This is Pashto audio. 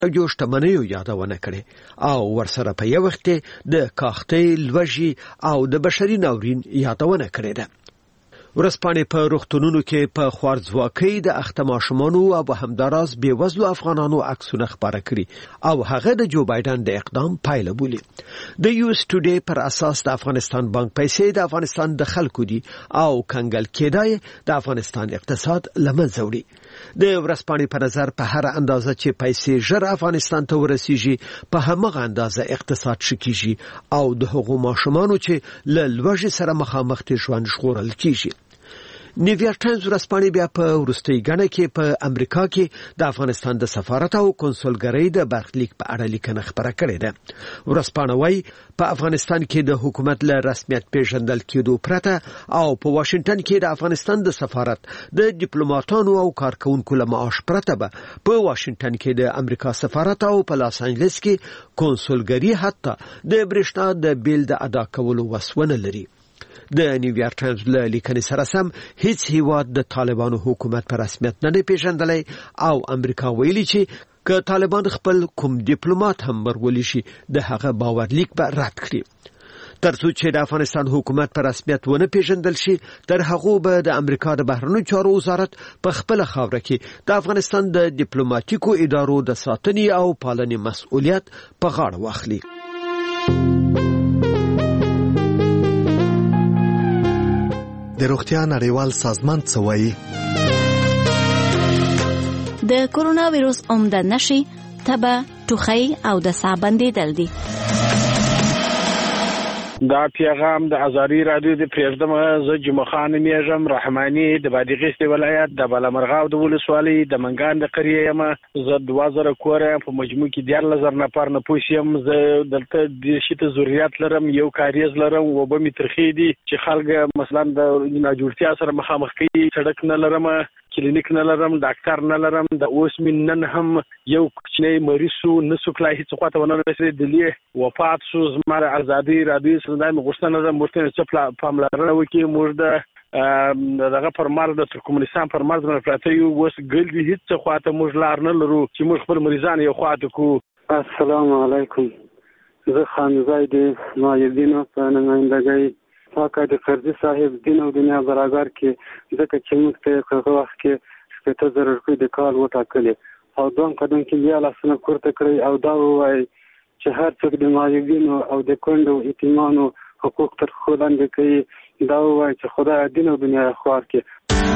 جو شتمنیو یادونه کړي او ورسره په یو وخت د کاختې لوږې او د بشري ناورین یادونه کړي ده. ورځپاڼې په روغتونونو کې په خوارځواکۍ د اخته ماشومانو او همداراز بېوزلو افغانانو عکسونه خپاره کړي او هغه د جو بایدن د اقدام پایله بولي. د یوز ټوډے پر اساس د افغانستان بانک پیسې د افغانستان د خلکو دي او کنګل کېدای د افغانستان اقتصاد لمنځه وړي. د ورځپاڼې په نظر په هر اندازه چې پیسې ژر افغانستان ته ورسیږي په همغه اندازه اقتصاد شکیږي او د هغو ماشومانو چې له لوږې سره مخامخ دي ژوند ژغورل کیږي. نیویارک ټایمز ورځپاڼې بیا په وروستۍ ګڼه کې په امریکا کې د افغانستان د سفارت او کنسولګرۍ د برخلیک په اړه لیکنه خپره کړې ده. ورځپاڼه وايي په افغانستان کې د حکومت له رسمیت پیژندل کېدو پرته او په واشنگټن کې د افغانستان د سفارت د ډیپلوماټانو او کارکونکو له معاش پرته به په واشنگټن کې د امریکا سفارت او په لاس انجلس کې کنسولګري حتی د برېښنا د بیل د ادا کولو وسونه لري. د نیویارک ټایمز له لیکنې سره سم هیڅ هیواد د طالبانو حکومت په رسمیت نه پیژندلی او امریکا ویلي چې که طالبان خپل کوم ډیپلوماټ هم ورولي شي د هغه باورلیک به رد کړي. ترڅو چې د افغانستان حکومت په رسمیت ونه پیژندل شي تر هغه به د امریکا د بهرنیو چارو وزارت په خپل خاوره کې د افغانستان د ډیپلوماټیکو ادارو د ساتنې او پالنې مسؤلیت په غاړه واخلي. د روغتیا نړیوال سازمان څه وایي؟ د کورونا وایروس عمده نښې تبه، ټوخی او د ساه بندېدل دي. دا پیغام د ازاری رادیو د پریزدم زه جمعه خان میژم رحمانی د بادغیس ولایت د بالامرغاو د ولسوالۍ د منګان د قریه یم. زه 2000 کور په مجموع کې 10000 نفر نه پوسیم. زه دلته د شته ضرورت لرم، یو کاریز لرم و به می ترخی دي چې خلک مثلا د ناجوړتیا سره مخامخ کوي. سړک نه لرم، کلینیک نه لرم، ډاکټر نه لرم. د اوس من نن هم یو کوچنی مریض سو نسوکلای هیڅ خواته ونه رسېد، دلی وفات سو. زمره ازادي رادیو سندای مغشتنه د مرتين څه پاملرنه وکي. موږ د دغه پرمار د ترکمنستان پرمار د پراتیو وس ګل دي هیڅ خواته موږ لار نه لرو چې موږ خپل مریضان یو خواته کو. السلام علیکم. زه خانزای د مایدین په نمائندګۍ پاکه د قرضی صاحب دین او دنیا برابر کې ځکه چې موږ ته هغه وخت کې شپږ زره روپۍ د کال وټاکلې او دوم قدم کې بیا لاسونه پورته کړی او دا وایي چې هر څوک د مایوبینو او د کونډو یتیمانو حقوق تر خو لاندې کوي. دا وایي چې خدای دین او دنیا خوار کړي.